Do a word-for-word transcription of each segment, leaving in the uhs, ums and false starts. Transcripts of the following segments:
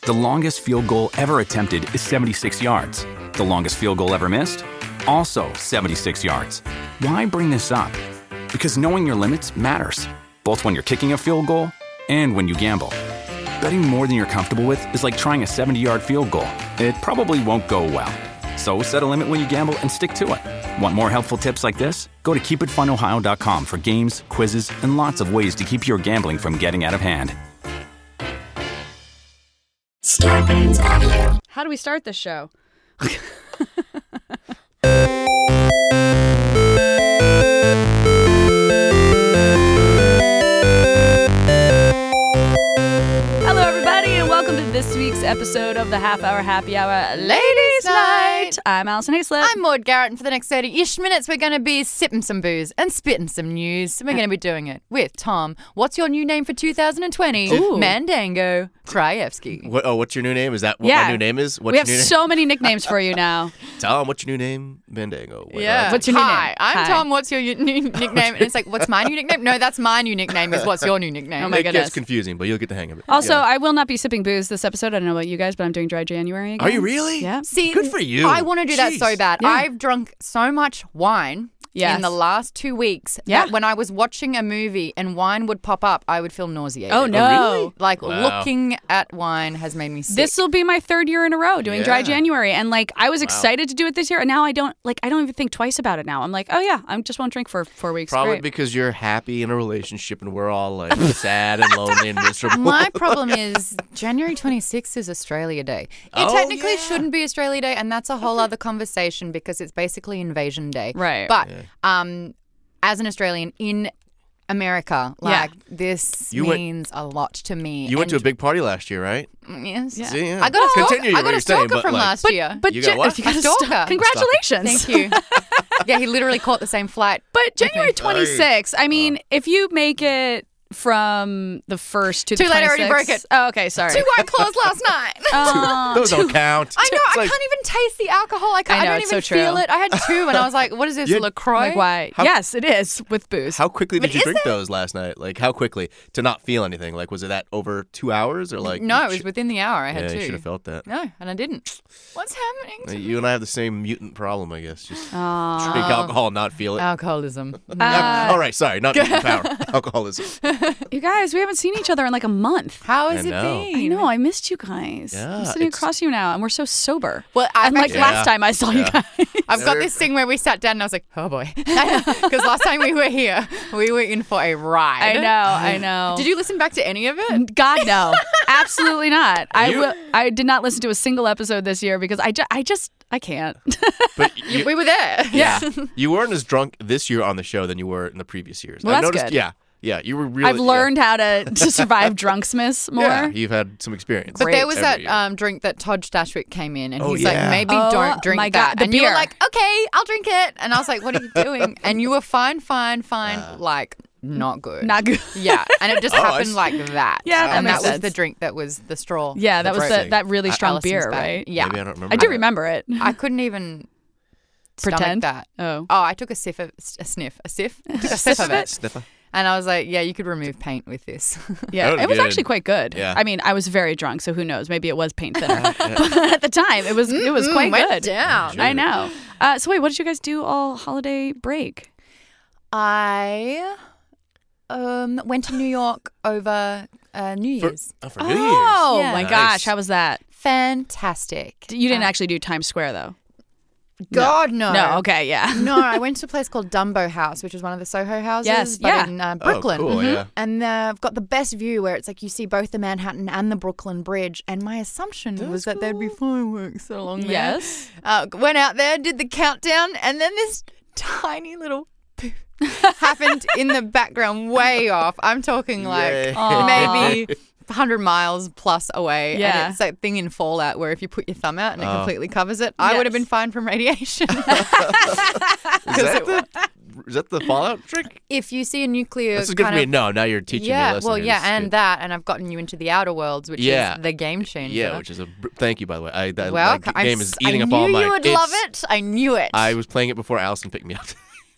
The longest field goal ever attempted is seventy-six yards. The longest field goal ever missed? Also seventy-six yards. Why bring this up? Because knowing your limits matters, both when you're kicking a field goal and when you gamble. Betting more than you're comfortable with is like trying a seventy-yard field goal. It probably won't go well. So set a limit when you gamble and stick to it. Want more helpful tips like this? Go to keep it fun ohio dot com for games, quizzes, and lots of ways to keep your gambling from getting out of hand. How do we start this show? Hello, everybody, and welcome to this week's episode of the Half Hour Happy Hour Ladies Night. I'm Alison Haislip. I'm Maud Garrett, and for the next thirty-ish minutes, we're going to be sipping some booze and spitting some news. We're going to be doing it with Tom. What's your new name for two thousand twenty? Ooh. Mandango Krajewski. What, oh, what's your new name? Is that what Yeah. my new name is? What's we have your new so many nicknames for you now. name? Tom, what's your new name? Mandango. What- Yeah. What's your new Hi, name? I'm Hi. Tom. What's your u- new nickname? And it's like, what's my new nickname? No, that's my new nickname is what's your new nickname? Oh my It goodness. gets confusing, but you'll get the hang of it. Also, Yeah. I will not be sipping booze this episode. I don't know about you guys, but I'm doing dry January again. Are you really? Yeah. See, Good for you. I want to do that Jeez. so bad. Yeah. I've drunk so much wine Yes. in the last two weeks Yeah. that when I was watching a movie and wine would pop up, I would feel nauseated. Oh, no. really? Like Wow. looking at wine has made me sick. This will be my third year in a row doing dry Yeah. January, and like I was excited to do it this year, and now I don't like I don't even think twice about it now. I'm like, oh yeah, I just won't drink for four weeks. Probably Great. because you're happy in a relationship and we're all like sad and lonely and miserable. My problem is January twenty-sixth is Australia Day. It Oh, technically yeah. shouldn't be Australia Day, and that's a whole other conversation because it's basically Invasion Day. Right. But um, as an Australian in America, Yeah. like this You went- means a lot to me. You went to a And- big party last year, right? Yes. Yeah. See, yeah. I got a stalker, Continue I what got a you're saying, stalker but, from like, last year. But You Jan- got what? if you got A a st- stalker. congratulations. Thank you. Yeah, he literally caught the same flight. But January twenty-sixth, I mean, if you make it from the first to the Too late, I already twenty-sixth broke it. Oh, okay, sorry. Two white claws last night. Uh, Those don't count. I know. It's I like- can't even taste the alcohol. I, can't, I I, know, don't it's even so true. feel it. I had two, and I was like, "What is this, You- LaCroix?" like why? How- yes, it is with booze. How quickly did But you is drink there- those last night? Like, how quickly to not feel anything? Like, was it that over two hours or like? No, it was sh- within the hour. I had Yeah, two. you should have felt that. No, and I didn't. What's happening? to You and I have the same mutant problem, I guess. Just Aw. drink alcohol and not feel it. Alcoholism. Uh, All right, sorry, not mutant power. Alcoholism. You guys, we haven't seen each other in like a month. How has I it know. been? I know, I missed you guys. Yeah, I'm sitting it's- across you now, and we're so sober. Well, I've and like actually- last Yeah. time I saw you Yeah. guys. I've got this thing where we sat down and I was like, oh boy. Because last time we were here, we were in for a ride. I know, I know. Did you listen back to any of it? God, no. Absolutely not. I You- will. I did not listen to a single episode this year because I, ju- I just, I can't. But you, We were there. Yeah. you weren't as drunk this year on the show than you were in the previous years. Well, I've that's noticed, good. Yeah, yeah, you were really. I've learned how to, to survive drunksmiths more. Yeah, you've had some experience. But there was Every that year. um, drink that Todd Stashwick came in, and Oh, he's yeah. like, maybe Oh, don't drink my God, that. the and you were beer. like, okay, I'll drink it. And I was like, what are you doing? And you were fine, fine, fine, like not good. Not good. Yeah, and it just Oh, I happened see. like that. Yeah, that and makes that was sense. the drink that was the straw. Yeah, that was the, Interesting. that really Uh, strong Allison's beer, bag. right? Yeah, Maybe I don't remember. I do that. remember it. I couldn't even Pretend? stomach that. Oh. Oh, I took a sniff of a sniff, a sniff, I took a Sniff sniff of of it, it? Sniffer. and I was like, yeah, you could remove paint with this. Yeah, That it was good. actually quite good. Yeah. I mean, I was very drunk, so who knows? Maybe it was paint thinner. But at the time, it was it was quite went good. down. I know. Uh, so wait, what did you guys do all holiday break? I um went to New York over uh, New For, Year's. oh, for New Year's. Oh Yeah. my Nice. gosh, how was that? Fantastic. You didn't Uh, actually do Times Square though. God no. No, okay, yeah. No, I went to a place called Dumbo House, which is one of the Soho houses, Yes, but yeah. in uh, Oh, Brooklyn. cool, yeah. And uh, I've got the best view where it's like you see both the Manhattan and the Brooklyn Bridge. And my assumption was that there'd be fireworks along there. Yes. Uh, went out there, did the countdown, and then this tiny little poof happened in the background, way off. I'm talking like Yay. Aw. maybe one hundred miles plus away. Yeah. And it's that thing in Fallout where if you put your thumb out and it Oh. completely covers it, I would have Yes. been fine from radiation. Is that, the, is that the Fallout trick? If you see a nuclear This is good kind for me. of- No, now you're teaching yeah, me listeners. well, yeah, and Good. that, and I've gotten you into the Outer Worlds, which Yeah. is the game changer. Yeah, which is a br- thank you by the way. I that well, like, I'm game s- is eating I up knew all my. you would it's- love it. I knew it. I was playing it before Allison picked me up.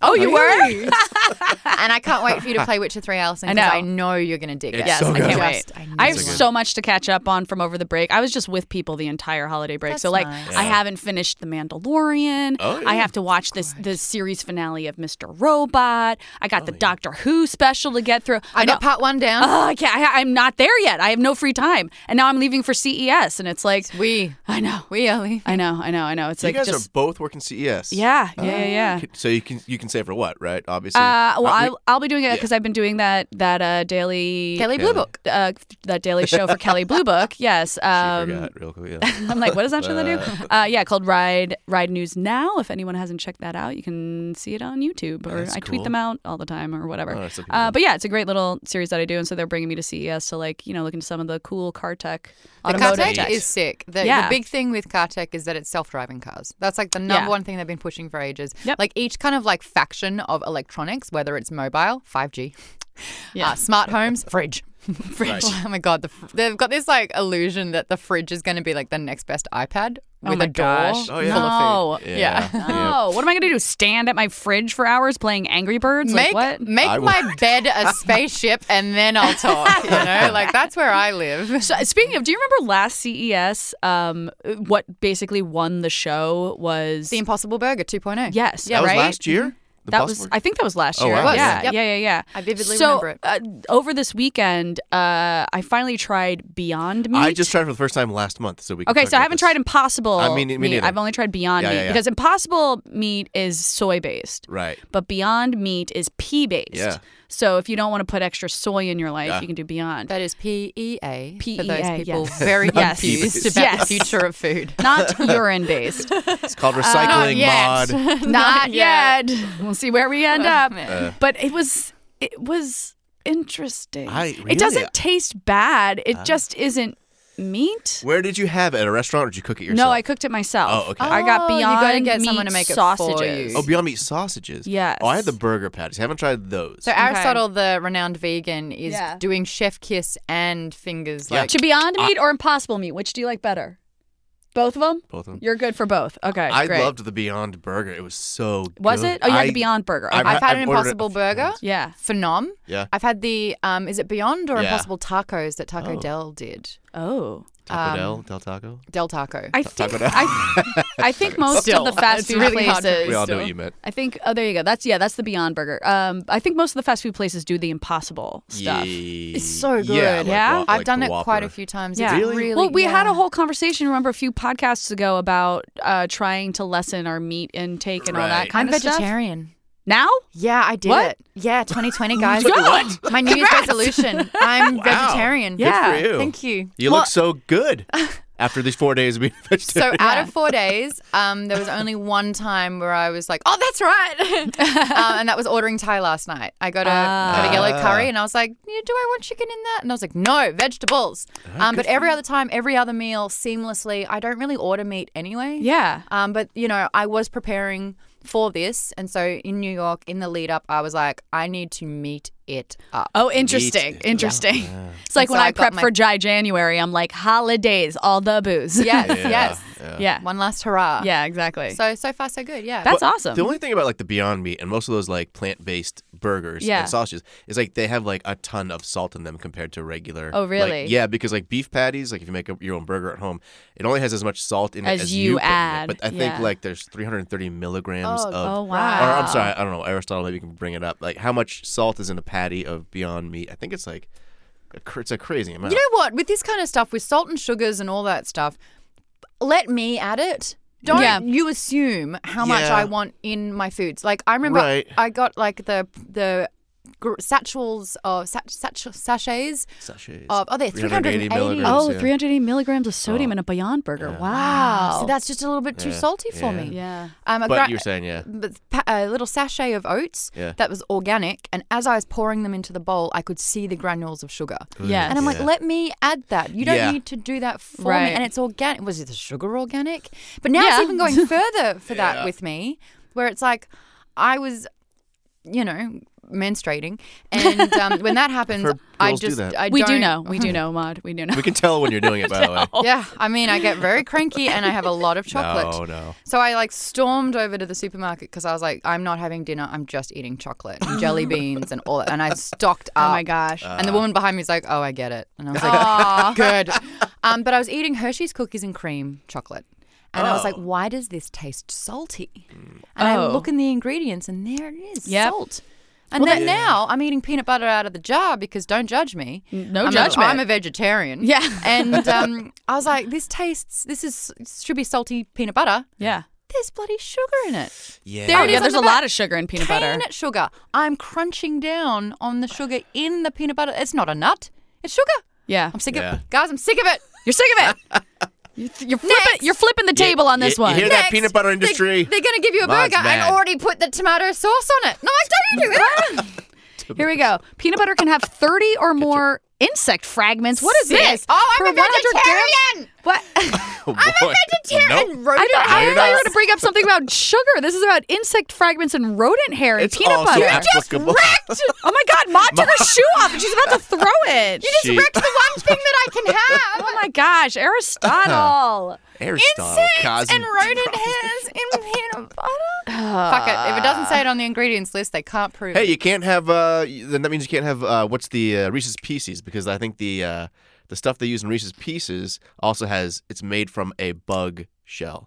Oh, you were? And I can't wait for you to play Witcher three, Alison, I because know. I know you're going to dig It's it. Yes, so I good. can't Just- wait. I know I have you will. so much to catch up on from over the break. I was just with people the entire holiday break. That's so, like, nice. I Yeah. haven't finished The Mandalorian. Oh, yeah. I have to watch this the series finale of Mister Robot. I got Oh, the yeah. Doctor Who special to get through. I know- got part one down. Oh, I can't. I, I'm not there yet. I have no free time. And now I'm leaving for C E S. And it's like, we. I know. We are leaving. I know. I know. I know. It's You like guys just. are both working C E S. Yeah. Yeah. Yeah. yeah. So you can you can say for what, right? Obviously. Uh, well, Uh, we- I'll, I'll be doing it yeah. because I've been doing that that uh, daily Kelly Blue Book. uh, that daily show for Kelly Blue Book. Yes. She Um, forgot real quick. Yeah. I'm like, what is that show they do? Uh, yeah, called Ride Ride News Now. If anyone hasn't checked that out, you can see it on YouTube, or That's I tweet cool. them out all the time, or whatever. Oh, so people uh, know. but yeah, it's a great little series that I do, and so they're bringing me to C E S to like you know look into some of the cool car tech, The automotive car tech tech. is sick. The, Yeah. the big thing with car tech is that it's self-driving cars. That's like the number Yeah. one thing they've been pushing for ages. Yep. Like each kind of like faction of electronics, whether it's mobile, five G, Yeah. uh, smart homes, fridge. Fridge. Oh my god, the, fr- they've got this like illusion that the fridge is going to be like the next best iPad Oh with my a door gosh. full Oh, yeah. No. of food. Yeah. No. What am I going to do? Stand at my fridge for hours playing Angry Birds? Like, Make what? make I will- my bed a spaceship and then I'll talk. You know, like that's where I live. So, speaking of, do you remember last C E S? Um, what basically won the show was The Impossible Burger two point oh. yes, that was right? last year. The That was, Impossible- I think that was last Oh, year. wow. It was, Yeah, yep. yeah, yeah, yeah. I vividly so, remember it. Uh, over this weekend, uh, I finally tried Beyond Meat. I just tried for the first time last month, so we. Can Okay, talk so I about haven't this. tried Impossible I mean, me Meat. neither. I've only tried Beyond Yeah, Meat yeah, yeah. because Impossible Meat is soy based, Right. but Beyond Meat is pea based. Yeah. So if you don't want to put extra soy in your life, Yeah. you can do Beyond. That is P E A P E A, for those people yes. very Yes. confused Yes. about Yes. the future of food. Not urine based. It's called recycling yet. mod. Not yet. yet. We'll see where we end up. Uh, But it was it was interesting. I- It really? doesn't taste bad. It just isn't meat. Where did you have it? At a restaurant, or did you cook it yourself? No, I cooked it myself. Oh, okay. I got Oh, you Beyond gotta get Meat someone to make it for sausages. you. Oh, Beyond Meat sausages. Yes. Oh, I had the burger patties. I haven't tried those. So Aristotle, the renowned vegan, is Yeah. doing chef kiss and fingers. Yeah. Like To Beyond Meat or Impossible Meat, which do you like better? Both of them? Both of them. You're good for both. Okay, I great. loved the Beyond Burger. It was so good. Was it? Oh, you had I- the Beyond Burger. Okay. I've I've had I've an ordered it Impossible a few Burger. times. yeah. Phenom. Yeah. I've had the um, is it Beyond or Yeah. Impossible Tacos that Taco Oh. Del did? Oh. Taco Um, Del, Del Taco. Del Taco. I Taco think Del. I, I think most Still, of the fast it's food really hard to places. We all know still. what you meant. I think. Oh, there you go. That's yeah. That's the Beyond Burger. Um, I think most of the fast food places do the Impossible stuff. Yeah. It's so good. Yeah, like Yeah? wa- I've like done the it Whopper. quite a few times. Yeah. It's Really? really Well, we had a yeah. whole conversation. Remember a few podcasts ago about uh, trying to lessen our meat intake and all that Right. kind I'm of stuff. vegetarian. Now? Yeah, I did What? it. Yeah, twenty twenty, guys. Good. My New Year's resolution. I'm Wow. vegetarian. Good Yeah. for you. Thank you. You Well- look so good after these four days of being So vegetarian. out of four days, um, there was only one time where I was like, "Oh, that's right," um, and that was ordering Thai last night. I got a, got a yellow Ah. curry, and I was like, yeah, "Do I want chicken in that?" And I was like, "No, vegetables." Um, but every other time, every other meal, seamlessly. I don't really order meat anyway. Yeah. Um, but you know, I was preparing for this, and so in New York, in the lead up, I was like, I need to meet it up. Oh, interesting. Meat. Interesting. It's like And when so I, I got prep my- for Dry January, I'm like, holidays, all the booze. Yes, Yeah, yes. yeah. Yeah. One last hurrah. Yeah, exactly. So so far so good. Yeah. That's But awesome. The only thing about like the Beyond Meat and most of those like plant-based burgers Yeah. and sausages is like they have like a ton of salt in them compared to regular. Oh, like- really? yeah, because like beef patties, like if you make a, your own burger at home, it only has as much salt in it As as you put in it. add, But I think yeah. like there's three hundred thirty milligrams Oh, of. oh, Or wow. I'm sorry, I don't know. Aristotle, maybe you can bring it up. Like how much salt is in a patty of Beyond Meat? I think it's like a, cr- it's a crazy amount. You know what? With this kind of stuff, with salt and sugars and all that stuff, let me add it. Don't Yeah. you assume how much Yeah. I want in my foods. Like I remember Right. I got like the the gr- satchels of sach- sach- sachets Sachets. of oh they're three hundred eighty. milligrams. oh, yeah. three hundred eighty milligrams of sodium Oh. in a Beyond Burger. Yeah. Wow. So that's just a little bit too Yeah. salty for Yeah. me. yeah. Um, a But gra- you're saying yeah. but pa- a little sachet of oats Yeah. that was organic, and as I was pouring them into the bowl, I could see the granules of sugar. Yes. And I'm like, Yeah. let me add that. You don't Yeah. need to do that for Right. me. And it's organic. Was it the sugar organic? But now Yeah. it's even going further for Yeah. that with me, where it's like, I was, you know, menstruating, and um, when that happens, heard I girls do just that. I We do don't- know. We do know, Maud. We do know. We can tell when you're doing it, by the way. Yeah, I mean, I get very cranky and I have a lot of chocolate. No, no. So I like stormed over to the supermarket because I was like, I'm not having dinner. I'm just eating chocolate and jelly beans and all that. And I stocked up. Oh my gosh. And the woman behind me was like, oh, I get it. And I was like, good. Um, but I was eating Hershey's cookies and cream chocolate. And I was like, Oh. why does this taste salty? And I Oh. look in the ingredients and there it is, Yep. salt. And then now I'm eating peanut butter out of the jar because don't judge me. No I'm a- judgment. I'm a vegetarian. Yeah. And um, I was like, this tastes, this is should be salty peanut butter. Yeah. There's bloody sugar in it. Yeah. There Oh, it yeah, is there's on a the lot back. of sugar in peanut Cane butter. sugar. I'm crunching down on the sugar in the peanut butter. It's not a nut. It's sugar. Yeah. I'm sick Yeah. of it. Guys, I'm sick of it. You're sick of it. You- You're flipping, Next. you're flipping the table on this you, one. You hear that peanut butter industry? They're going to give you a Maud's burger mad. and already put the tomato sauce on it. No, I don't do that. Here we go. Peanut butter can have thirty or more insect fragments. What is Sick. this? Oh, I'm Per a one hundred vegetarian. grams? What? Oh, I'm boy. a vegetarian. Nope. I, thought, I you're thought you were not. going to bring up something about sugar. This is about insect fragments and rodent hair and It's peanut also butter. applicable. Oh my God, Maud took her shoe off and she's about to throw it. You just She- wrecked the one thing that I can have. Oh my gosh, Aristotle. Aristotle, Insects causing and rodent problems. hairs in peanut butter. Fuck it. If it doesn't say it on the ingredients list, they can't prove Hey, it. you can't have. Uh, y- then that means you can't have. Uh, what's the uh, Reese's Pieces? Because I think the uh, the stuff they use in Reese's Pieces also has. It's made from a bug shell.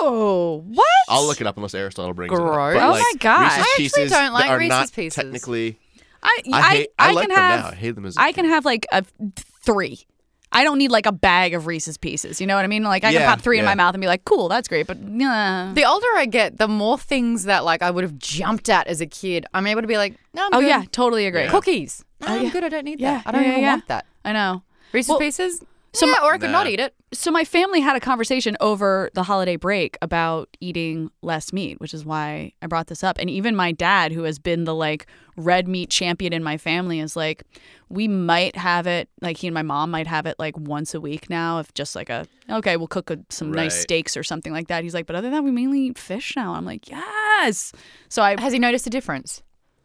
Oh, what? I'll look it up unless Aristotle brings it up. Gross. But, Oh like, my gosh. Reese's I actually Pieces don't like are Reese's not Pieces. Technically, I, I, I, hate. I, I like can them have, now. I hate them as. a I can kid. have like a three. I don't need like a bag of Reese's Pieces. You know what I mean? Like I can Yeah, pop three in yeah. my mouth and be like, cool, that's great. But nah. The older I get, the more things that like I would have jumped at as a kid, I'm able to be like, no, I'm Oh good. yeah, totally agree. Yeah. Cookies. No, Oh, I'm yeah. good. I don't need Yeah, that. I don't yeah, even yeah. want that. I know. Reese's Well, Pieces? so yeah, my- or I could Nah. not eat it. So my family had a conversation over the holiday break about eating less meat, which is why I brought this up. And even my dad, who has been the like red meat champion in my family, is like, we might have it, like he and my mom might have it like once a week now, if just like a, okay, we'll cook a, some nice Right. steaks or something like that. He's like, but other than that, we mainly eat fish now. I'm like, yes. So I, Has he noticed a difference?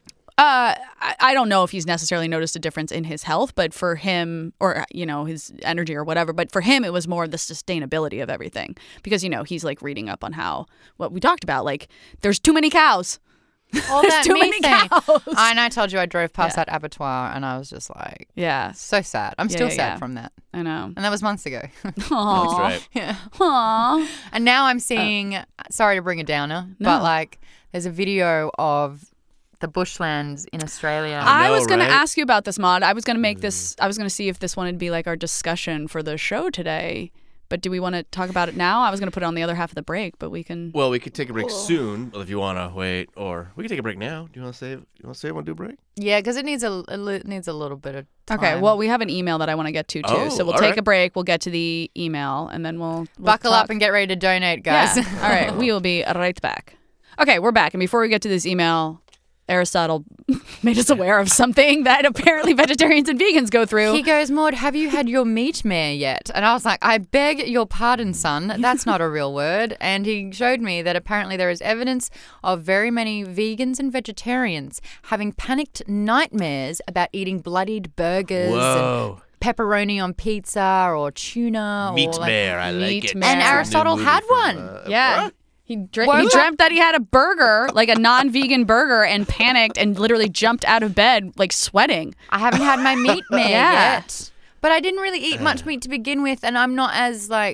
Uh, I, I don't know if he's necessarily noticed a difference in his health, but for him, or, you know, his energy or whatever, but for him, it was more the sustainability of everything. Because, you know, he's like reading up on how, what we talked about, like, there's too many cows. All There's that too meat many thing. cows. I, and I told you I drove past Yeah. that abattoir and I was just like, Yeah, so sad. I'm Yeah, still yeah, sad yeah. from that. I know. And that was months ago. That's Aww. right. yeah. Aww. And now I'm seeing, sorry to bring a downer, but No. like there's a video of the bushlands in Australia. I I know, was going right? to ask you about this, Maud. I was going to make this, I was going to see if this one would be like our discussion for the show today. But do we want to talk about it now? I was going to put it on the other half of the break, but we can. Well, we could take a break soon, well, if you want to wait, or we can take a break now. Do you want to save? You want to save? Want to do a break? yeah, because it needs a it li- needs a little bit of time. Okay, well, we have an email that I want to get to too. Oh, so we'll all take right. a break. We'll get to the email, and then we'll, we'll buckle talk. up and get ready to donate, guys. Yeah. All right, we will be right back. Okay, we're back. And before we get to this email, Aristotle made us aware of something that apparently vegetarians and vegans go through. He goes, Maud, have you had your meat mare yet? And I was like, I beg your pardon, son. That's not a real word. And he showed me that apparently there is evidence of very many vegans and vegetarians having panicked nightmares about eating bloodied burgers Whoa. and pepperoni on pizza or tuna. Meat or like, mare, I like meat it. mare. And It's a new Aristotle movie had from, one. uh, yeah. what? He, dre- What? he dreamt that he had a burger, like a non-vegan burger, and panicked and literally jumped out of bed, like sweating. I haven't had my meat mare Yeah. yet. But I didn't really eat much meat to begin with, and I'm not as like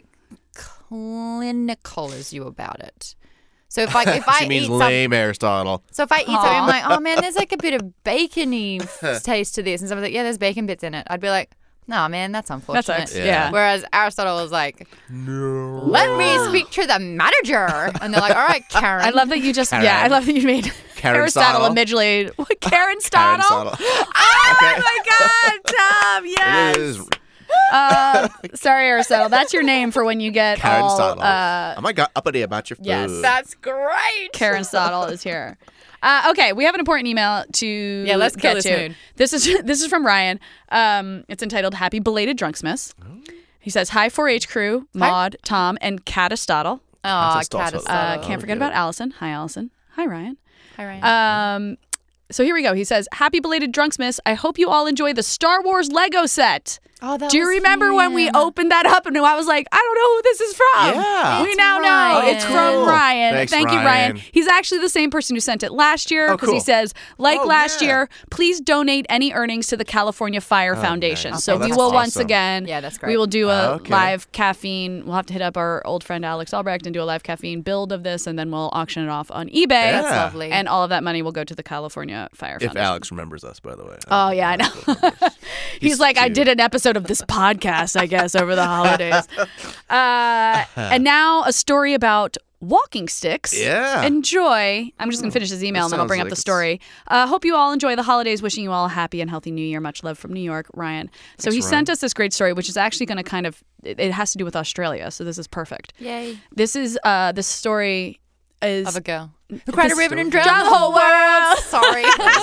clinical as you about it. So if I if I she means eat some, lame, Aristotle. so if I eat something, I'm like, oh man, there's like a bit of bacony f- taste to this, and someone's like, yeah, there's bacon bits in it. I'd be like, no, man, that's unfortunate. That's Yeah. yeah. Whereas Aristotle was like, No. let me speak to the manager, and they're like, all right, Karen. I love that you just Karen. yeah. I love that you made Karen Aristotle Stottle. immediately. What Karen Stottle? Aristotle. Oh Okay. my God, Tom! Yes. It is Uh, sorry, Aristotle. That's your name for when you get Karen all. Stottle. Uh, oh my God, uppity about your food. yes. That's great. Karen Stottle is here. Uh, okay, we have an important email to Yeah, let's kill get this to. mood. This is this is from Ryan. Um, it's entitled "Happy Belated Drunksmiths." He says, "Hi, four H crew, Maud, Tom, and Catistotle. Oh, That's a Uh, Aristotle. can't forget about Allison. Hi, Allison. Hi, Ryan. Hi, Ryan. Um, so here we go. He says, "Happy belated Drunksmiths. I hope you all enjoy the Star Wars Lego set." Oh, that Do you was remember when we him. opened that up and I was like, I don't know who this is from? Yeah. We It's now know Ryan. it's Oh, from cool. Ryan. Thanks, Thank you, Ryan. Ryan. He's actually the same person who sent it last year Oh, because he cool. says, like Oh, last yeah. year, please donate any earnings to the California Fire Foundation. nice. So Oh, we that's will once awesome. again, Yeah, that's great. we will do a Oh, okay. live caffeine. We'll have to hit up our old friend Alex Albrecht and do a live caffeine build of this, and then we'll auction it off on eBay. Yeah. That's lovely. And all of that money will go to the California Fire If Foundation. Alex remembers us, by the way. Oh, yeah, I know. He's, He's like, I cute. did an episode of this podcast, I guess, over the holidays. Uh, and now a story about walking sticks. Yeah. Enjoy. I'm just going to finish his email That and then I'll bring sounds up the like story. Uh, hope you all enjoy the holidays. Wishing you all a happy and healthy new year. Much love from New York, Ryan. So Thanks, he Ryan. sent us this great story, which is actually going to kind of, it, it has to do with Australia. So this is perfect. Yay. This is, uh, this story is. Of a girl. Who cried a This- ribbon and Drown drowned the whole world. Sorry.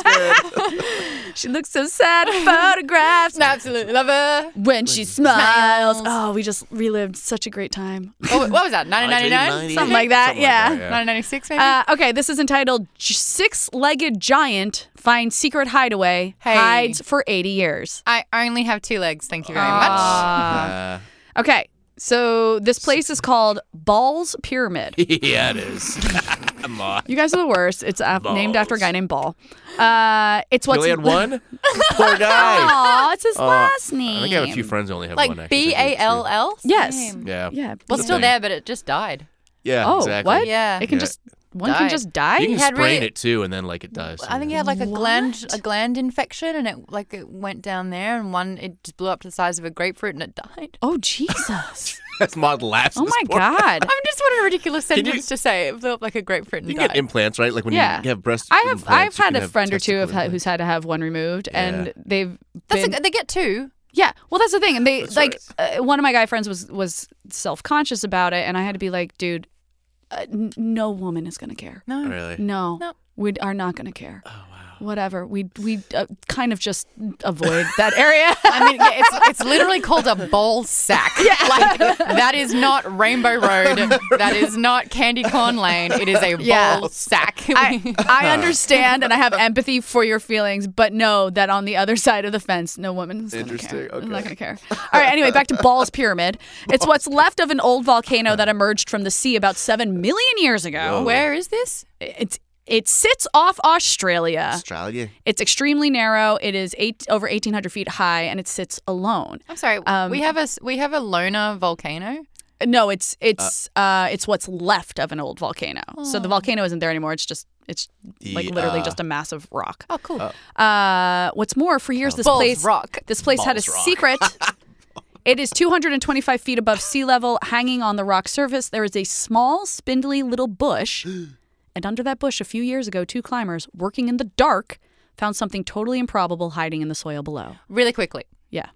She looks so sad in photographs. Absolutely love her. When she smiles. Smiles. Oh, we just relived such a great time. Oh, what was that? nineteen ninety-nine? nineteen ninety. Something like that, Something yeah. like that, nineteen ninety-six, maybe? Uh, okay, this is entitled J- Six-Legged Giant Finds Secret Hideaway, Hey. Hides for eighty years. I only have two legs. Thank you very Ah. Uh, Okay, so this place is called Ball's Pyramid. yeah, it is. Come on. You guys are the worst. It's uh, named after a guy named Ball. Uh, it's He what's only had one? Poor guy. Aw, it's his Oh, last name. I think I have a few friends who only have much. one. Like actually. B A L L? Yes. Same. Yeah. Yeah. Well, Good still thing. there, but it just died. Yeah, Oh, exactly. what? Yeah. It can Yeah. just one can Died. just die. You can had sprain really- it too, and then like it dies. I think he had like a gland What? a gland infection, and it like it went down there, and one it just blew up to the size of a grapefruit, and it died. Oh Jesus! That's Maud laughs. Oh this my poor- God! I mean, just what a ridiculous Can you- sentence to say. It blew up like a grapefruit and You can died. get implants, right? Like when Yeah. you have breast. I have I've implants, you had can a have friend or two testicle of ha- implants. who's had to have one removed, and Yeah. they've That's been a, they get two. yeah. Well, that's the thing, and they That's like uh, one of my guy friends was was self conscious about it, and I had to be like, dude, uh, n- no woman is gonna care. No. Really? No, No. we are not gonna care. Oh wow. Whatever. We we uh, kind of just avoid that area. I mean, yeah, it's it's literally called a ball sack. Yeah. Like that is not Rainbow Road. That is not Candy Corn Lane. It is a Yeah. ball sack. I, I understand and I have empathy for your feelings, but know that on the other side of the fence, no woman is going to Interesting. care. Okay. I'm not going to care. All right, anyway, back to Ball's Pyramid. It's what's left of an old volcano that emerged from the sea about seven million years ago. Whoa. Where is this? It's It sits off Australia. Australia. It's extremely narrow. It is eight over eighteen hundred feet high, and it sits alone. I'm sorry. Um, we have a s- we have a loner volcano. No, it's it's uh, it's what's left of an old volcano. So Oh. the volcano isn't there anymore. It's just it's like literally Yeah. just a massive rock. Oh, cool. Uh, what's more, for years this Balls place rock. this place had a Balls rock. secret. It is two hundred twenty-five feet above sea level, hanging on the rock surface. There is a small, spindly little bush, and under that bush, a few years ago, two climbers working in the dark found something totally improbable hiding in the soil below. Really quickly. Yeah.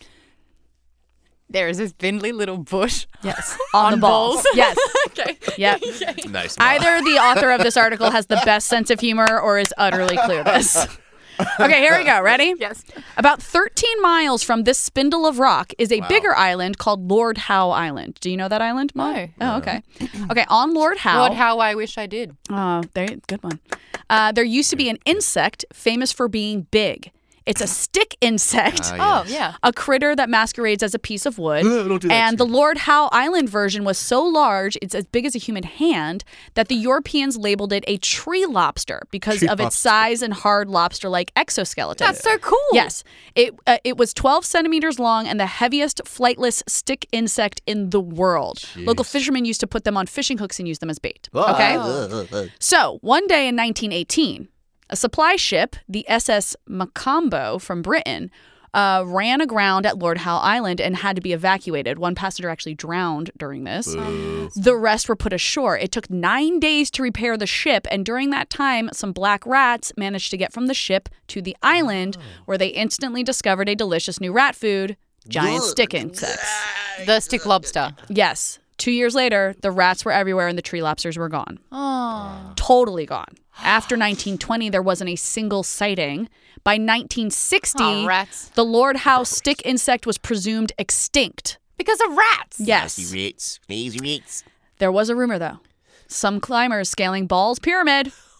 There is this spindly little bush. Yes. On, the On balls. balls. Yes. Okay. Yep. Nice. Maud. Either the author of this article has the best sense of humor or is utterly clueless. Okay, here we go. Ready? Yes. About thirteen miles from this spindle of rock is a Wow. bigger island called Lord Howe Island. Do you know that island, Maud? No. Oh, okay. Okay, on Lord Howe. Lord, how I wish I did. Oh, there, good one. Uh, there used to be an insect famous for being big. It's a stick insect. Ah, Oh, yeah. A critter that masquerades as a piece of wood. Don't do that and to the Lord Howe Island version was so large, it's as big as a human hand, that the Europeans labeled it a tree lobster because Tree of its lobster. size and hard lobster-like exoskeleton. That's so cool. Yes. It uh, it was twelve centimeters long and the heaviest flightless stick insect in the world. Local fishermen used to put them on fishing hooks and use them as bait. Okay? Ah. So, one day in nineteen eighteen, a supply ship, the S S Macombo from Britain, uh, ran aground at Lord Howe Island and had to be evacuated. One passenger actually drowned during this. The rest were put ashore. It took nine days to repair the ship, and during that time, some black rats managed to get from the ship to the island, where they instantly discovered a delicious new rat food, giant stick insects. The stick lobster. Yes. Two years later, the rats were everywhere and the tree lobsters were gone. Oh. Totally gone. After nineteen twenty, there wasn't a single sighting. By nineteen sixty, Oh, rats. the Lord Howe stick insect was presumed extinct. Because of rats. Yes. Nasty rates. Nasty rates. There was a rumor, though. Some climbers scaling Ball's Pyramid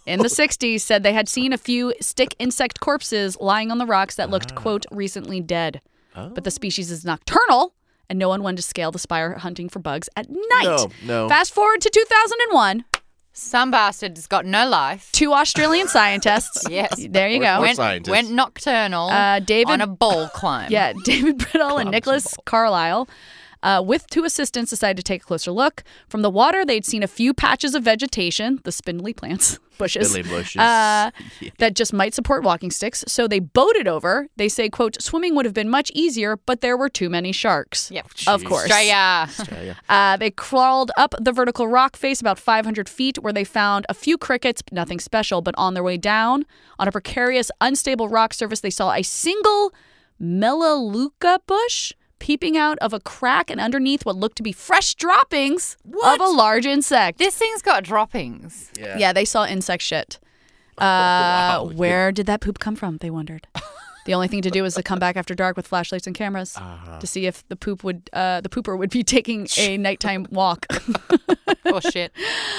in the sixties said they had seen a few stick insect corpses lying on the rocks that looked, quote, recently dead. Oh. But the species is nocturnal, and no one wanted to scale the spire hunting for bugs at night. No, no. Fast forward to two thousand one. Some bastard's got no life. Two Australian scientists. Yes. There you Or- go. or Went, scientists. went nocturnal Uh, David- on a ball climb. Yeah, David Brittle and Clumsy Nicholas ball. Carlisle, uh, with two assistants, decided to take a closer look. From the water, they'd seen a few patches of vegetation, the spindly plants, bushes, Spindly bushes. uh, Yeah. that just might support walking sticks. So they boated over. They say, quote, swimming would have been much easier, but there were too many sharks. Yep. Of Jeez. course. Australia. Australia. Uh, they crawled up the vertical rock face about five hundred feet where they found a few crickets, nothing special, but on their way down, on a precarious, unstable rock surface, they saw a single Melaleuca bush peeping out of a crack and underneath what looked to be fresh droppings of a large insect. This thing's got droppings. Yeah. Yeah, they saw insect shit. Uh, wow. Where did that poop come from? They wondered. The only thing to do was to come back after dark with flashlights and cameras Uh-huh. to see if the poop would, uh, the pooper would be taking a nighttime walk. Oh, shit.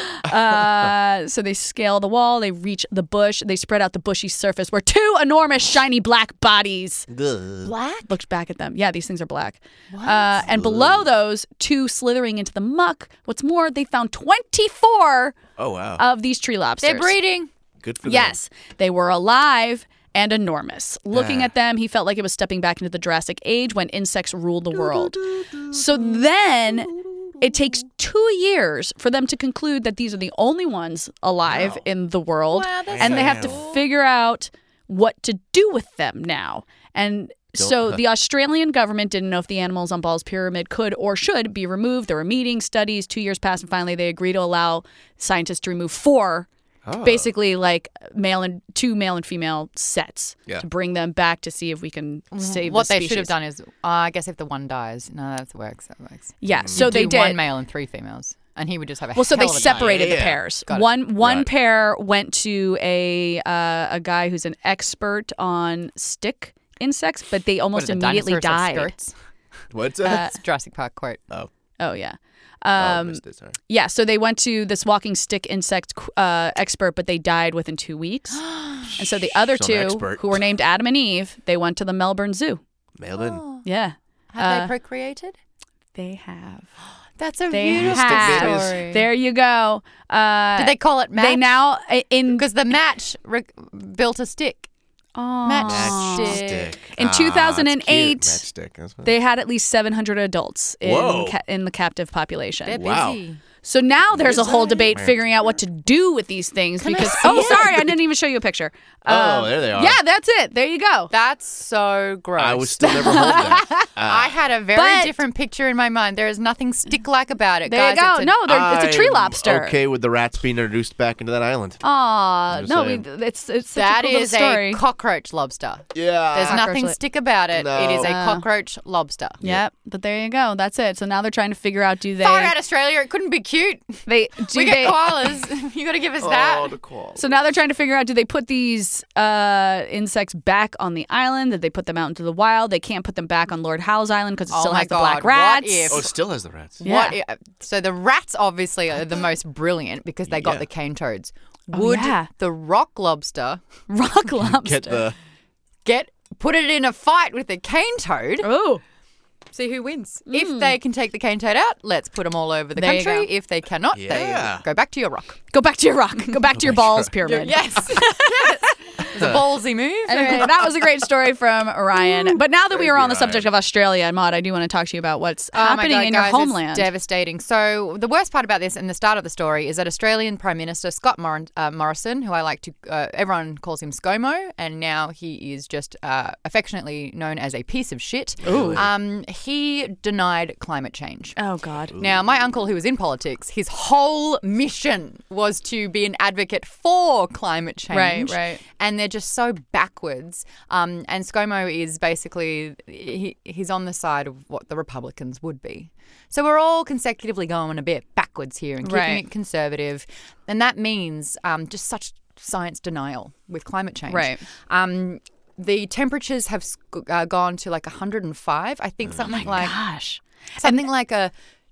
Uh, so they scale the wall. They reach the bush. They spread out the bushy surface where two enormous, shiny black bodies Ugh. Black? looked back at them. Yeah, these things are black. Uh, and below those, two slithering into the muck. What's more, they found twenty-four Oh, wow. of these tree lobsters. They're breeding. Good for them. Yes, they were alive and enormous. Looking Ah. at them, he felt like it was stepping back into the Jurassic Age when insects ruled the world. So then it takes two years for them to conclude that these are the only ones alive Wow. in the world. Wow, that's and so they have to cool. figure out what to do with them now. And so the Australian government didn't know if the animals on Ball's Pyramid could or should be removed. There were meetings, studies, two years passed, and finally they agreed to allow scientists to remove four Oh. basically like male and two male and female sets Yeah. to bring them back to see if we can save What the they species. should have done is, uh, I guess if the one dies, no, that works. That works. Yeah, so they Do did. one male and three females, and he would just have a Well, so hell they of a separated time. the Yeah. pairs. Got it. One one Right. pair went to a uh, a guy who's an expert on stick insects, but they What, almost did the immediately dinosaurs have died. skirts? What's Uh, that? It's a Jurassic Park quote. oh. Oh yeah. oh, Um, missed it, sorry. yeah, so they went to this walking stick insect uh, expert, but they died within two weeks. And so the other Some two, expert. who were named Adam and Eve, they went to the Melbourne Zoo. Melbourne. Oh. Yeah, Have Uh, they procreated? they have. That's a They beautiful have. story. There you go. Uh, Did they call it match? They now uh, in Because the match re- built a stick. Aw. Matchstick. In Ah, two thousand eight, it's cute. Matchstick. That's fine. they had at least seven hundred adults in Whoa. ca- in the captive population. They're Wow. busy. So now there's a Is whole that- debate Man. figuring out what to do with these things Can I because see oh it? sorry I didn't even show you a picture. Oh, Um, there they are. Yeah, that's it. There you go. That's so gross. I was still never home that. I had a very But- different picture in my mind. There is nothing stick-like about it, There guys. you go. It's a- No, they're- it's a tree I'm lobster. Okay with the rats being introduced back into that island. Aw, just no, we, saying. it's it's such that a cool is little story. a cockroach lobster. Yeah. There's Cockroach nothing li- stick about it. It is a No. cockroach lobster. Yep, but there you go. That's it. So now they're trying to figure out do they Far out Australia, it couldn't be cute. they do we they get koalas. You got to give us Oh, that. the call. So now they're trying to figure out do they put these uh, insects back on the island? Did they put them out into the wild? They can't put them back on Lord Howe's Island because it Oh still my has the God, black what rats. if- Oh, it still has the rats. Yeah. What i- so the rats obviously are the most brilliant because they got Yeah. the cane toads. Oh, Would yeah. the rock lobster Rock lobster. Get the. get put it in a fight with the cane toad? Oh. See who wins. If they can take the cane toad out, let's put them all over the There you country. go. If they cannot, Yeah. they go back to your rock. Go back to your rock. Go back to your balls pyramid. Yes. yes. It's a ballsy move. Anyway, that was a great story from Ryan. But now that we are on the Ryan. subject of Australia and Maud, I do want to talk to you about what's Oh my happening God, in guys, your it's homeland. devastating. So the worst part about this and the start of the story is that Australian Prime Minister Scott Mor- uh, Morrison, who I like to, uh, everyone calls him ScoMo, and now he is just uh, affectionately known as a piece of shit. Ooh. Um, he denied climate change. Oh, God. Now, my uncle, who was in politics, his whole mission was to be an advocate for climate change. Right, right. And they're just so backwards. Um, and ScoMo is basically, he, he's on the side of what the Republicans would be. So we're all consecutively going a bit backwards here and keeping Right. it conservative. And that means um, just such science denial with climate change. Right. Um, the temperatures have sc- uh, gone to like one hundred five, I think something like Gosh. something like a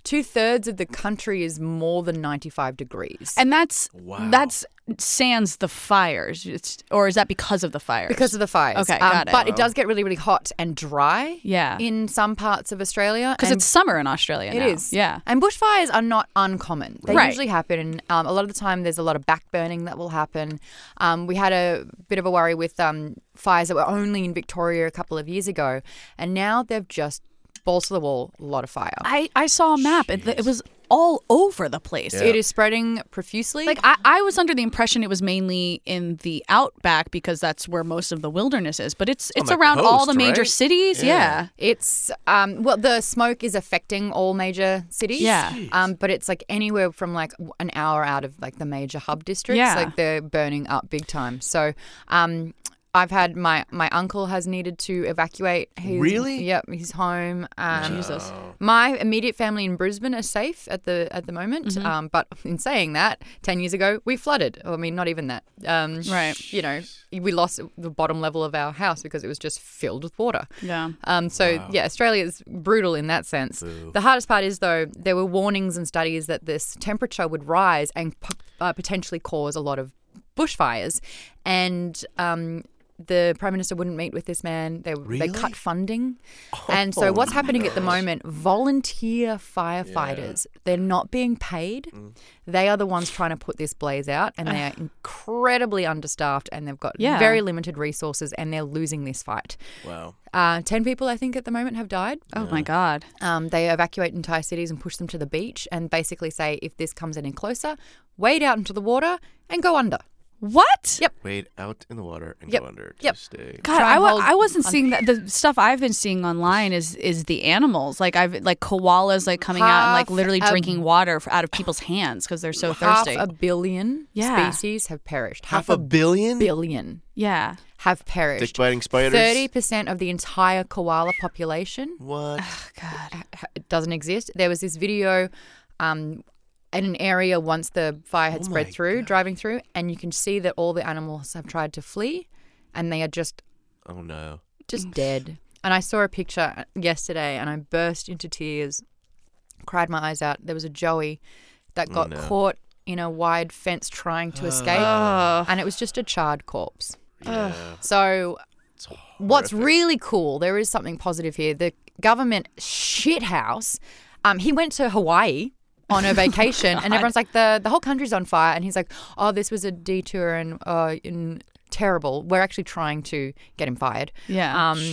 two thirds of the country is more than ninety-five degrees. And that's Wow. that's sans the fires. It's, or is that because of the fires? Because of the fires. Okay, Um, got it. But it does get really, really hot and dry Yeah. in some parts of Australia. Because and it's summer in Australia It now. is. Yeah. And bushfires are not uncommon. They Right. usually happen. Um, a lot of the time, there's a lot of backburning that will happen. Um, we had a bit of a worry with um, fires that were only in Victoria a couple of years ago. And now they've just balls to the wall, a lot of fire. I, I saw a map. It, it was all over the place. Yeah. It is spreading profusely. Like I, I was under the impression it was mainly in the outback because that's where most of the wilderness is. But it's it's the around all coast, the major right? cities. Yeah. Yeah. It's um well the smoke is affecting all major cities. Yeah. Um but it's like anywhere from like an hour out of like the major hub districts. Yeah. Like they're burning up big time. So um I've had my my uncle has needed to evacuate his Really? Yep, his home. Um Jesus. My immediate family in Brisbane are safe at the at the moment. Mm-hmm. Um but in saying that, ten years ago we flooded. I mean not even that. Um Right. You know, we lost the bottom level of our house because it was just filled with water. Yeah. Um, so, yeah, Australia is brutal in that sense. The hardest part is, though, there were warnings and studies that this temperature would rise and p- uh, potentially cause a lot of bushfires. And um, the Prime Minister wouldn't meet with this man. They, Really? they cut funding. And so what's happening at the moment, volunteer firefighters, they're not being paid. They are the ones trying to put this blaze out, and they are incredibly understaffed, and they've got Yeah. very limited resources, and they're losing this fight. Wow. Uh, Ten people, I think, at the moment have died. Oh my God. Um, they evacuate entire cities and push them to the beach and basically say, if this comes any closer, wade out into the water and go under. What? Yep. Wade out in the water and Yep. go under. Yep. Just stay. God, Try I, and wa- hold I wasn't on- seeing that. The stuff I've been seeing online is is the animals. Like I've like koalas like coming out and like Half literally a- drinking water f- out of people's hands because they're so Half thirsty. a billion Yeah. species have perished. Half a billion? billion yeah. have perished. Dick biting spiders? thirty percent of the entire koala population What? God. ha- doesn't exist. There was this video um, in an area once the fire had Oh spread my through, God. driving through, and you can see that all the animals have tried to flee and they are just Oh no. just dead. And I saw a picture yesterday and I burst into tears, cried my eyes out. There was a joey that got no. caught in a wide fence trying to escape, Oh. and it was just a charred corpse. Yeah. So It's what's horrific. really cool, there is something positive here. The government shithouse, um, he went to Hawaii on a vacation and everyone's like, the, the whole country's on fire. And he's like, oh, this was a detour and, uh, and terrible. We're actually trying to get him fired. Yeah. Um,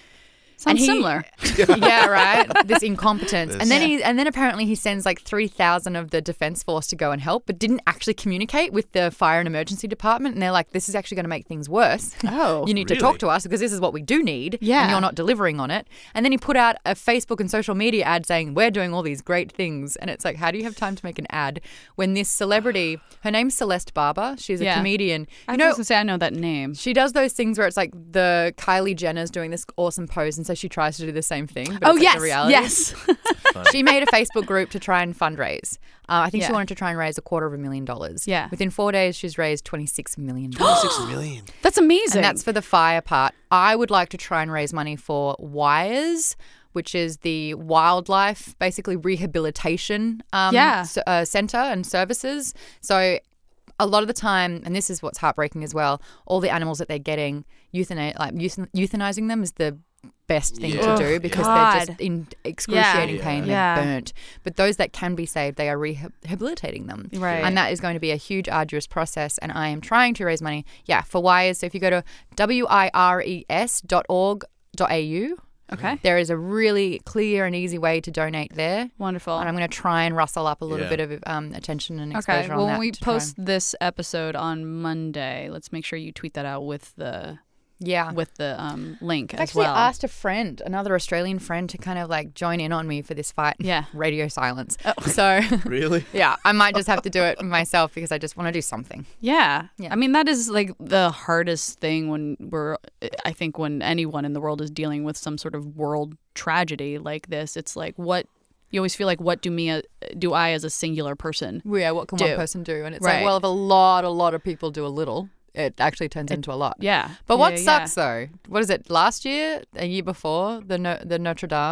Sounds he- similar. yeah, right. This incompetence, This- and then he, and then apparently he sends like three thousand of the defense force to go and help, but didn't actually communicate with the fire and emergency department. And they're like, "This is actually going to make things worse. Oh, you need to really? talk to us because this is what we do need. Yeah. and you're not delivering on it." And then he put out a Facebook and social media ad saying, "We're doing all these great things." And it's like, how do you have time to make an ad when this celebrity, her name's Celeste Barber, she's a Yeah. comedian. I You was know, gonna say I know that name. she does those things where it's like the Kylie Jenner's doing this awesome pose, and so she tries to do the same thing. But Oh it's like yes, the reality. yes. She made a Facebook group to try and fundraise. Uh, I think she Yeah. wanted to try and raise a quarter of a million dollars. Yeah. Within four days, she's raised twenty-six million dollars. Six million. That's amazing. And that's for the fire part. I would like to try and raise money for WIRES, which is the wildlife, basically rehabilitation um, Yeah. s- uh, center and services. So a lot of the time, and this is what's heartbreaking as well, all the animals that they're getting, euthana- like euthan- euthanizing them is the best thing Yeah. to do because God. they're just in excruciating Yeah. pain. Yeah. They're burnt. But those that can be saved, they are rehabilitating them. Right. And that is going to be a huge, arduous process. And I am trying to raise money, yeah, for WIRES. So if you go to W I R E S dot org dot A U, okay. there is a really clear and easy way to donate there. Wonderful. And I'm going to try and rustle up a little Yeah. bit of um, attention and exposure Okay. on Well, that. when we to try post and- this episode on Monday, let's make sure you tweet that out with the yeah. with the um, link I as actually well. asked a friend, another Australian friend, to kind of like join in on me for this fight. Yeah. Radio silence. Oh. So, Really? yeah, I might just have to do it myself because I just want to do something. Yeah. Yeah. I mean, that is like the hardest thing when we're, I think, when anyone in the world is dealing with some sort of world tragedy like this. It's like, what, you always feel like, what do me, uh, do I as a singular person? Yeah, what can Do. one person do? And it's Right. like, well, if a lot, a lot of people do a little, it actually turns into a lot. Yeah. But Yeah, what yeah, sucks though, what is it? Last year, a year before, the no- the Notre Dame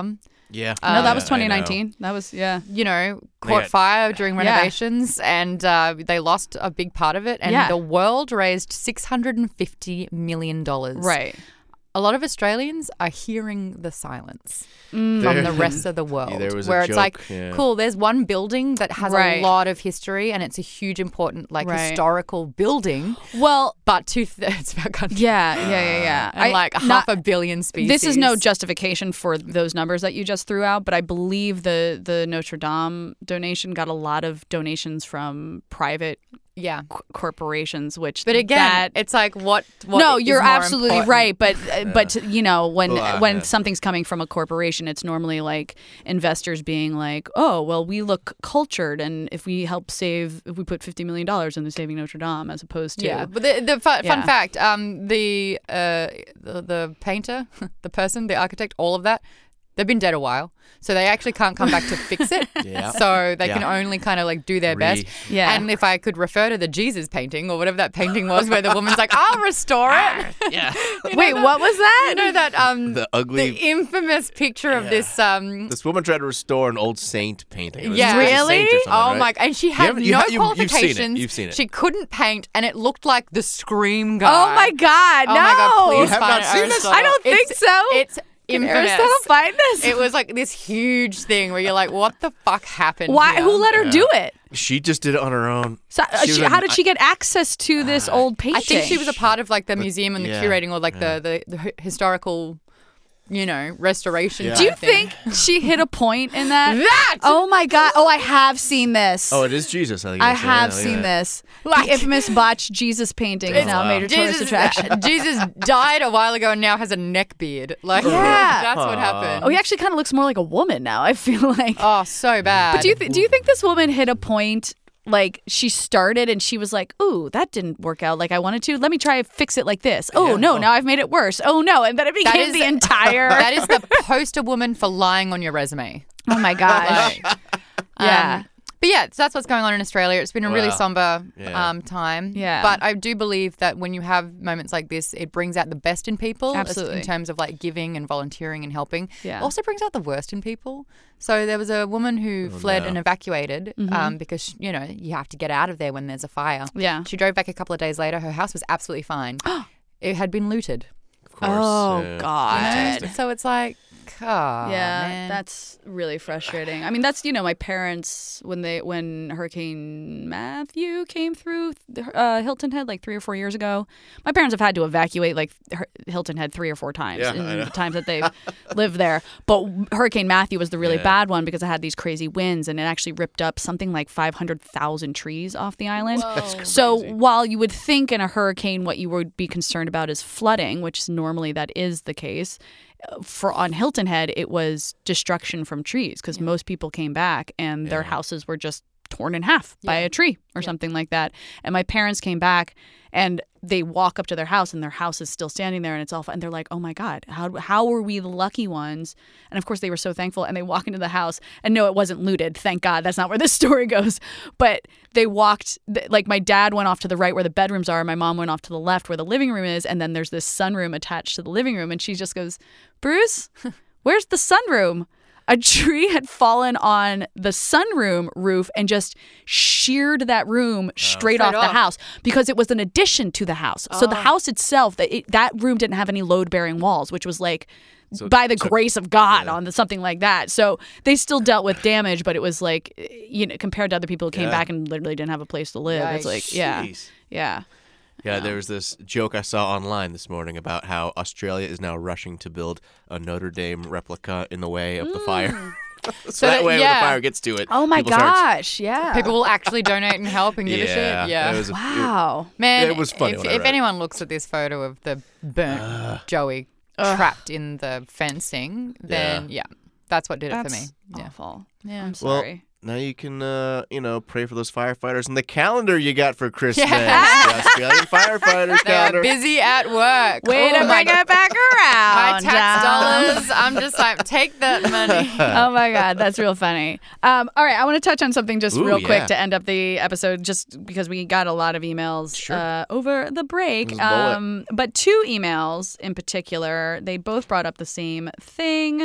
Yeah. no, that was Yeah, I know. twenty nineteen. That was yeah. You know, They caught got- fire during Yeah. renovations, and uh, they lost a big part of it. And Yeah. the world raised six hundred fifty million dollars. Right. A lot of Australians are hearing the silence Mm. from There- the rest of the world. there was a where it's joke, like, yeah. cool, there's one building that has Right. a lot of history and it's a huge, important, like, Right. historical building, Well, but two thirds of our country. yeah, yeah, yeah, yeah. And like half not- a billion species. This is no justification for those numbers that you just threw out, but I believe the the Notre Dame donation got a lot of donations from private Yeah. c- corporations, which But again, that, it's like what, what no, is you're more absolutely important? right, but uh, but you know when Well, uh, when yeah. something's coming from a corporation, it's normally like investors being like, oh, well, we look cultured, and if we help save, if we put fifty million dollars into saving Notre Dame, as opposed to Yeah, but the, the fun, Yeah. fun fact, um, the, uh, the the painter, the person, the architect, all of that, they've been dead a while, so they actually can't come back to fix it. Yeah. So they Yeah. can only kind of like do their Re- best. Yeah. And if I could refer to the Jesus painting or whatever that painting was, where the woman's like, "I'll restore it." Yeah. You know wait, that- what was that? You know that um The ugly. the infamous picture of Yeah. this um. This woman tried to restore an old saint painting. It was Yeah. a saint or Really? something, Oh right? my! And she had haven't- you no ha- you- you've seen it. qualifications. You've seen it. She couldn't paint, and it looked like the Scream guy. Oh my God! Oh no, my God! Please You have find not it, seen this? Aristotle. I don't think It's- so. It's Can infamous. Aristotle find this? It was like this huge thing where you're like, what the fuck happened? Why? here? Who let her do it? She just did it on her own. So, uh, She was she- a- how did she get access to this old painting? I think she was a part of like the museum and the yeah, curating or like the, the, the hi- historical, you know, restoration. Yeah. Do you type thing. think she hit a point in that? That! Oh my God! Oh, I have seen this. Oh, it is Jesus. I think. I it's- have yeah, seen yeah. this. Like- The infamous botched Jesus painting is It's- now a major tourist Jesus, attraction. Jesus died a while ago and now has a neck beard. Like, Yeah. that's what happened. Oh, he actually kind of looks more like a woman now. I feel like. Oh, so bad. But do you th- do you think this woman hit a point? Like she started and she was like, "Ooh, that didn't work out like I wanted to. Let me try and fix it like this. Oh Yeah. no, Oh. now I've made it worse. Oh no!" And then it That became is- the entire. That is the poster woman for lying on your resume. oh my gosh! Like, Yeah. um, but yeah, so that's what's going on in Australia. It's been a really Wow. somber Yeah. um, time. Yeah. But I do believe that when you have moments like this, it brings out the best in people. as- Absolutely. In terms of like giving and volunteering and helping. Yeah. It also brings out the worst in people. So there was a woman who fled no. and evacuated Mm-hmm. um, because, you know, you have to get out of there when there's a fire. Yeah. She drove back a couple of days later. Her house was absolutely fine. It had been looted. Of course. Oh, yeah. God. Fantastic. So it's like, oh, Yeah, man. that's really frustrating. I mean, that's you know my parents when they when Hurricane Matthew came through uh, Hilton Head like three or four years ago. My parents have had to evacuate like Hur- Hilton Head three or four times Yeah, in I know. the times that they've lived there. But Hurricane Matthew was the really Yeah. bad one because it had these crazy winds and it actually ripped up something like five hundred thousand trees off the island. So crazy. while you would think in a hurricane what you would be concerned about is flooding, which normally that is the case, for on Hilton Head it was destruction from trees because most people came back and their Yeah. houses were just torn in half by Yeah. a tree or something like that. And my parents came back and they walk up to their house and their house is still standing there and it's all and they're like, oh my God, how how were we the lucky ones? And of course they were so thankful and they walk into the house and no, it wasn't looted. Thank God. That's not where this story goes. But they walked, like my dad went off to the right where the bedrooms are. My mom went off to the left where the living room is. And then there's this sunroom attached to the living room. And she just goes, Bruce, where's the sunroom? A tree had fallen on the sunroom roof and just sheared that room straight, Straight off, the off. house because it was an addition to the house. So the house itself, that it, that room didn't have any load-bearing walls, which was like So- by the so- grace of God yeah. on the, something like that. So they still dealt with damage, but it was like, you know, compared to other people who came Yeah. back and literally didn't have a place to live. It's Yikes. like, yeah, Jeez. yeah. Yeah, there was this joke I saw online this morning about how Australia is now rushing to build a Notre Dame replica in the way of the fire. so, So that that- way when yeah. the fire gets to it. Oh my people start- gosh, yeah. People will actually donate and help and give yeah, a shit. Yeah. It was a, wow. Man, It was funny if, when I if read it. anyone looks at this photo of the burnt Joey trapped in the fencing, then yeah, that's what did it That's for me. Yeah. awful. Yeah. I'm Well, sorry. now you can, uh, you know, pray for those firefighters and the calendar you got for Christmas. Yeah. The Australian firefighters They are calendar. busy at work. Way Oh to my bring it back My around. tax John. dollars. I'm just like, take that money. Oh my God, that's real funny. Um, all right, I want to touch on something just Ooh, real quick yeah. to end up the episode, just because we got a lot of emails Sure. uh, over the break. Let's roll it. Um, but two emails in particular, they both brought up the same thing.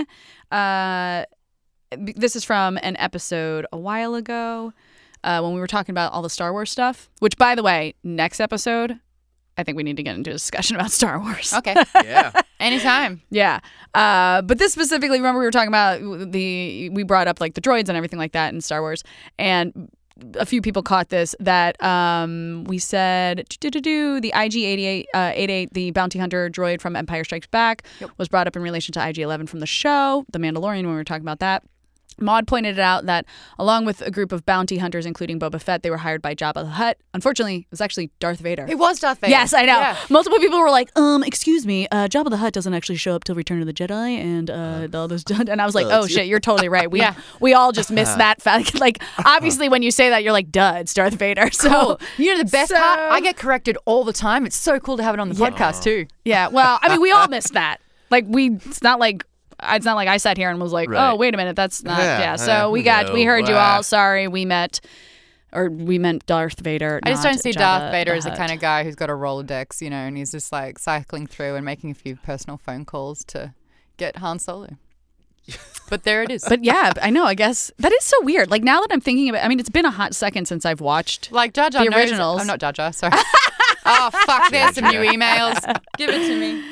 uh, this is from an episode a while ago uh, when we were talking about all the Star Wars stuff, which, by the way, next episode, I think we need to get into a discussion about Star Wars. Okay. Yeah. Anytime. Yeah. Uh, but this specifically, remember we were talking about the, we brought up like the droids and everything like that in Star Wars. And a few people caught this that um, we said the I G eighty-eight, uh, eighty-eight, the bounty hunter droid from Empire Strikes Back, Yep. was brought up in relation to I G eleven from the show, The Mandalorian, when we were talking about that. Maud pointed out that along with a group of bounty hunters, including Boba Fett, they were hired by Jabba the Hutt. Unfortunately, it was actually Darth Vader. It was Darth Vader. Yes, I know. Yeah. Multiple people were like, um, excuse me, uh, Jabba the Hutt doesn't actually show up till Return of the Jedi, and uh, all those. And I was like, oh shit, you're totally right. We Yeah. we all just missed that fact. Like, obviously, when you say that, you're like, duh, it's Darth Vader. So Cool. You know the best So- part? I get corrected all the time. It's so cool to have it on the podcast too. yeah, well, I mean, we all missed that. Like, we. It's not like. It's not like I sat here and was like, Right. oh, wait a minute, that's not. Yeah. Yeah, So uh, we got, we no, heard you ah. all. Sorry, we met, or we meant Darth Vader. I just not don't see Jabba Darth Vader the as the Hutt. kind of guy who's got a Rolodex, you know, and he's just like cycling through and making a few personal phone calls to get Han Solo. But there it is. But yeah, I know. I guess that is so weird. Like now that I'm thinking about, I mean, it's been a hot second since I've watched. like Jar Jar the knows- originals. I'm not Jar Jar, sorry. Oh, fuck, there's some new emails. Give it to me.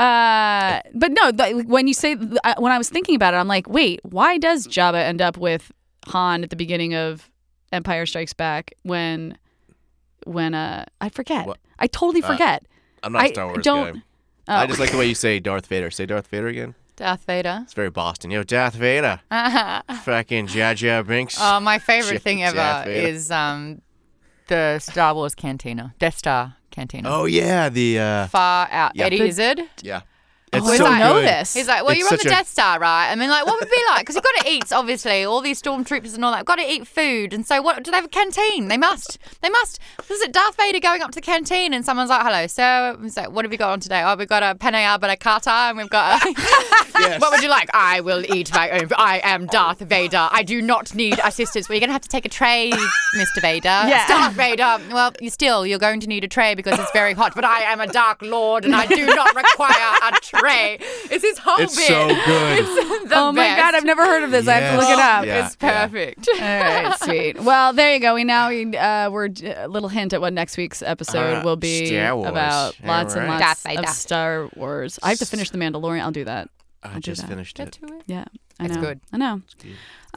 Uh, but no, the, when you say uh, when I was thinking about it, I'm like, wait, why does Jabba end up with Han at the beginning of Empire Strikes Back when when uh I forget. What? I totally Uh, forget. I'm not I a Star Wars don't. guy. Oh. I just like the way you say Darth Vader. Say Darth Vader again. Darth Vader. It's very Boston. Yo, Darth Vader. Fucking Jar Jar Binks. Oh, my favorite Shit, thing Darth ever Vader. is um, the Star Wars cantina, Death Star cantina. Oh yeah, the uh, Far out. Yeah. Eddie The- Izzard. yeah. Oh, It's I so don't know good. this. He's like, well, It's you're on such the a- Death Star, right? I mean, like, what would it be like? Because you've got to eat, obviously. All these stormtroopers and all that. Got to eat food. And so, what? Do they have a canteen? They must. They must. Is it Darth Vader going up to the canteen and someone's like, hello, sir? He's like, what have you got on today? Oh, we've got a penne arbitacata and we've got a... Yes. What would you like? I will eat my own. I am Darth Vader. I do not need assistance. Well, you're going to have to take a tray, Mister Vader. Yeah. It's Darth Vader. Well, you still, you're going to need a tray because it's very hot. But I am a Dark Lord and I do not require a tray. It's his whole It's bit. so good. It's the Oh my best. god, I've never heard of this. I have to look it Yes. up. Yeah. It's perfect. All right, sweet. Well, there you go. We now uh, we're a little hint at what next week's episode Uh, will be Star Wars. about. All Lots and right. lots Darth Vader. of Star Wars. I have to finish The Mandalorian. I'll do that. I do just that. finished Get it. to it. Yeah, I It's know. good. I know. good.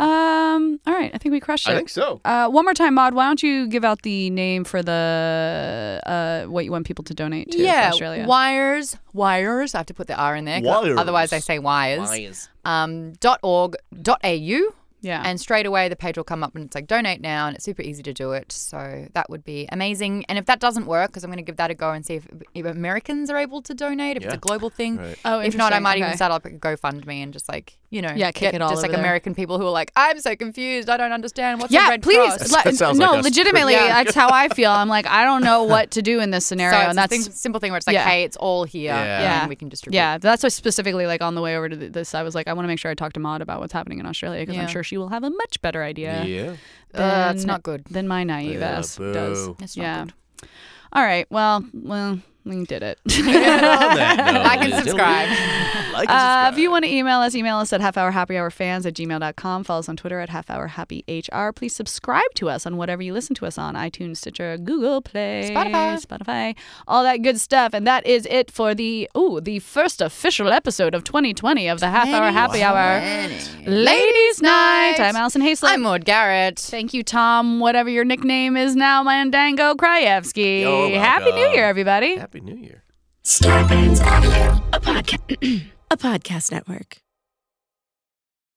Um. All right. I think we crushed it. I think so. Uh, one more time, Maud. Why don't you give out the name for the uh what you want people to donate to Yeah, for Australia? wires, wires. I have to put the R in there. 'cause Wires. Otherwise, I say wires. Um, dot org dot au. Yeah. And straight away, the page will come up and it's like donate now, and it's super easy to do it. So that would be amazing. And if that doesn't work, because I'm going to give that a go and see if, if Americans are able to donate, if it's Yeah. a global thing. Right. Oh, If not, I interesting. might Okay. even start up a GoFundMe and just like, you know, Yeah, kick get it all just over like there. American people who are like, I'm so confused. I don't understand. What's a yeah, Red please. Cross? le- That sounds no, like us. legitimately, Yeah. that's how I feel. I'm like, I don't know what to do in this scenario, So it's and a that's thing, simple thing where it's like, Yeah. hey, it's all here, Yeah. and we can distribute. yeah. That's why specifically, like on the way over to th- this, I was like, I want to make sure I talk to Maud about what's happening in Australia because I'm Yeah. sure she will have a much better idea. Yeah. Uh, it's than- not good. than my naive Yeah, ass does. boo. It's not Yeah. good. All right. Well, well, we did it. Like and subscribe. Like and Uh, subscribe. if you want to email us, email us at halfhourhappyhourfans at gmail dot com. Follow us on Twitter at halfhourhappyhr. Please subscribe to us on whatever you listen to us on, iTunes, Stitcher, Google Play, Spotify. Spotify, all that good stuff. And that is it for the ooh the first official episode of twenty twenty of the Half Hour Happy Hour Ladies Night. I'm Allison Hayslip. I'm Maud Garrett. Thank you, Tom. Whatever your nickname is now, Mandango Krajewski. You're Happy New welcome. Year, everybody. Happy New Year. Starburns Audio, a podcast, a podcast network.